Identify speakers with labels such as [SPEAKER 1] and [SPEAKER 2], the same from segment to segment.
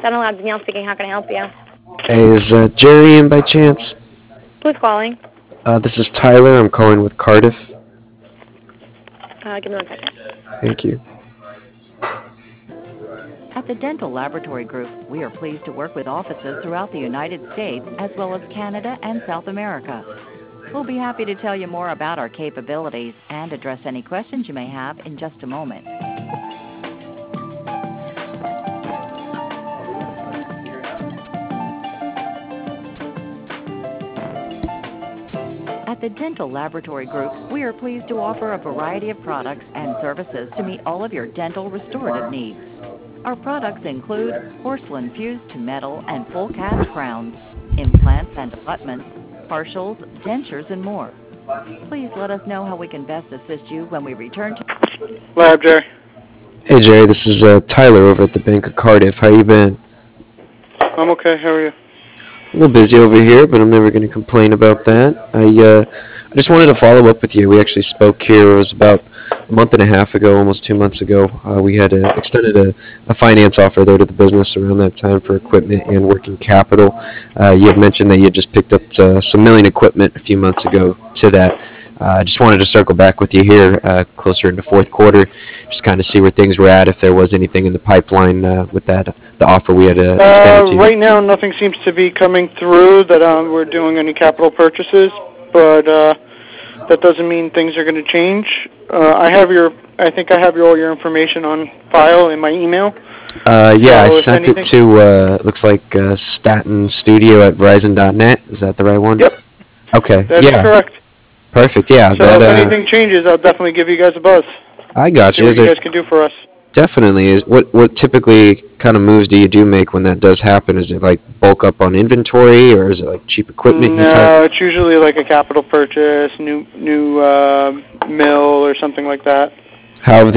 [SPEAKER 1] Dental Lab, Danielle speaking. How can I help you?
[SPEAKER 2] Hey, is Jerry in by chance?
[SPEAKER 1] Who's calling?
[SPEAKER 2] This is Tyler. I'm calling with Cardiff.
[SPEAKER 1] Give me 1 second.
[SPEAKER 2] Thank you.
[SPEAKER 3] At the Dental Laboratory Group, we are pleased to work with offices throughout the United States as well as Canada and South America. We'll be happy to tell you more about our capabilities and address any questions you may have in just a moment. At the Dental Laboratory Group, we are pleased to offer a variety of products and services to meet all of your dental restorative needs. Our products include porcelain fused to metal and full cast crowns, implants and abutments, partials, dentures, and more. Please let us know how we can best assist you when we return to
[SPEAKER 4] Lab, Jerry.
[SPEAKER 2] Hey, Jerry. This is Tyler over at the Bank of Cardiff. How you been?
[SPEAKER 4] I'm okay. How are you?
[SPEAKER 2] A little busy over here, but I'm never going to complain about that. I just wanted to follow up with you. We actually spoke here. It was about a month and a half ago, almost 2 months ago. We had extended a finance offer there to the business around that time for equipment and working capital. You had mentioned that you had just picked up some milling equipment a few months ago to that. I just wanted to circle back with you here closer into fourth quarter, just kind of see where things were at, if there was anything in the pipeline with the offer we had extended to you.
[SPEAKER 4] Right now, nothing seems to be coming through that we're doing any capital purchases, but that doesn't mean things are going to change. I think I have all your information on file in my email.
[SPEAKER 2] Yeah, I sent it to, looks like statenstudio@verizon.net. Is that the right one?
[SPEAKER 4] Yep.
[SPEAKER 2] Okay,
[SPEAKER 4] That is correct.
[SPEAKER 2] Perfect, yeah.
[SPEAKER 4] So if anything changes, I'll definitely give you guys a buzz.
[SPEAKER 2] I got
[SPEAKER 4] See
[SPEAKER 2] you.
[SPEAKER 4] what you guys can do for us.
[SPEAKER 2] Definitely. What typically kind of moves do you do make when that does happen? Is it like bulk up on inventory, or is it like cheap equipment?
[SPEAKER 4] No, it's usually like a capital purchase, new mill or something like that.
[SPEAKER 2] How's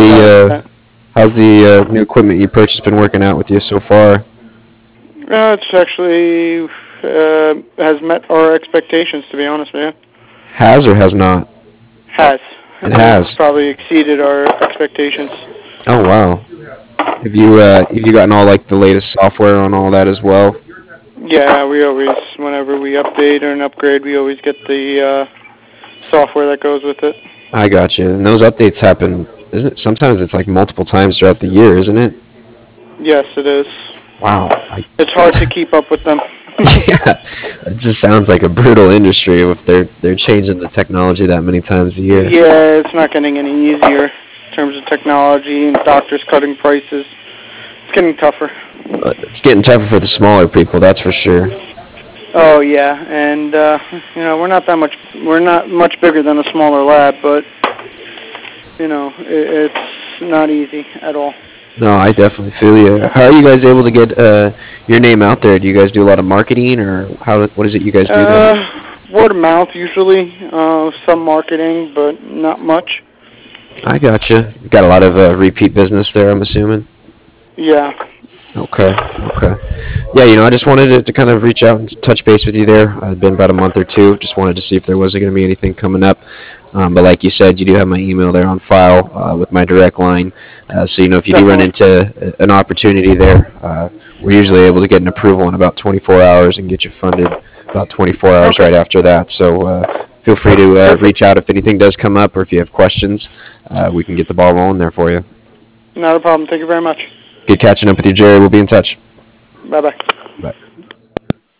[SPEAKER 2] the new equipment you purchased been working out with you so far?
[SPEAKER 4] It's actually has met our expectations, to be honest with you.
[SPEAKER 2] Has or has not?
[SPEAKER 4] Has.
[SPEAKER 2] It has.
[SPEAKER 4] It's probably exceeded our expectations.
[SPEAKER 2] Oh wow. Have you gotten all like the latest software on all that as well?
[SPEAKER 4] Yeah, we always, whenever we update or an upgrade, we always get the software that goes with it.
[SPEAKER 2] I got you. And those updates happen, isn't it? Sometimes it's like multiple times throughout the year, isn't it?
[SPEAKER 4] Yes, it is.
[SPEAKER 2] Wow.
[SPEAKER 4] It's hard to keep up with them.
[SPEAKER 2] Yeah, it just sounds like a brutal industry if they're changing the technology that many times a year.
[SPEAKER 4] Yeah, it's not getting any easier in terms of technology and doctors cutting prices. It's getting tougher.
[SPEAKER 2] It's getting tougher for the smaller people, that's for sure.
[SPEAKER 4] Oh yeah, and we're not much bigger than a smaller lab, but it's not easy at all.
[SPEAKER 2] No, I definitely feel you. How are you guys able to get your name out there? Do you guys do a lot of marketing, or what is it you guys do there?
[SPEAKER 4] Word of mouth usually, some marketing, but not much.
[SPEAKER 2] I gotcha. You got a lot of repeat business there, I'm assuming?
[SPEAKER 4] Yeah.
[SPEAKER 2] Okay. Yeah, I just wanted to kind of reach out and touch base with you there. It's been about a month or two. Just wanted to see if there wasn't going to be anything coming up. But like you said, you do have my email there on file with my direct line. So, if you do run into an opportunity there, we're usually able to get an approval in about 24 hours and get you funded about 24 hours right after that. So feel free to reach out if anything does come up, or if you have questions, we can get the ball rolling there for you.
[SPEAKER 4] Not a problem. Thank you very much.
[SPEAKER 2] Good catching up with you, Jerry. We'll be in touch.
[SPEAKER 4] Bye-bye.
[SPEAKER 2] Bye.